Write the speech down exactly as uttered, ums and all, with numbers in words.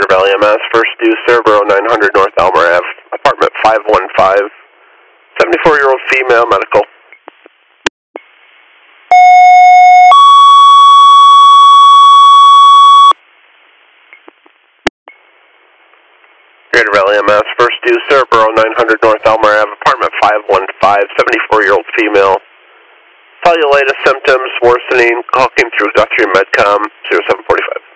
Valley M S, first due Cerebro nine hundred North Elmer Avenue, apartment five one five, seventy-four-year-old female, medical. Greater Valley M S, first due Cerebro nine hundred North Elmer Avenue, apartment five one five, seventy-four-year-old female. Cellulitis symptoms worsening, talking through Guthrie Medcom, zero seven four five.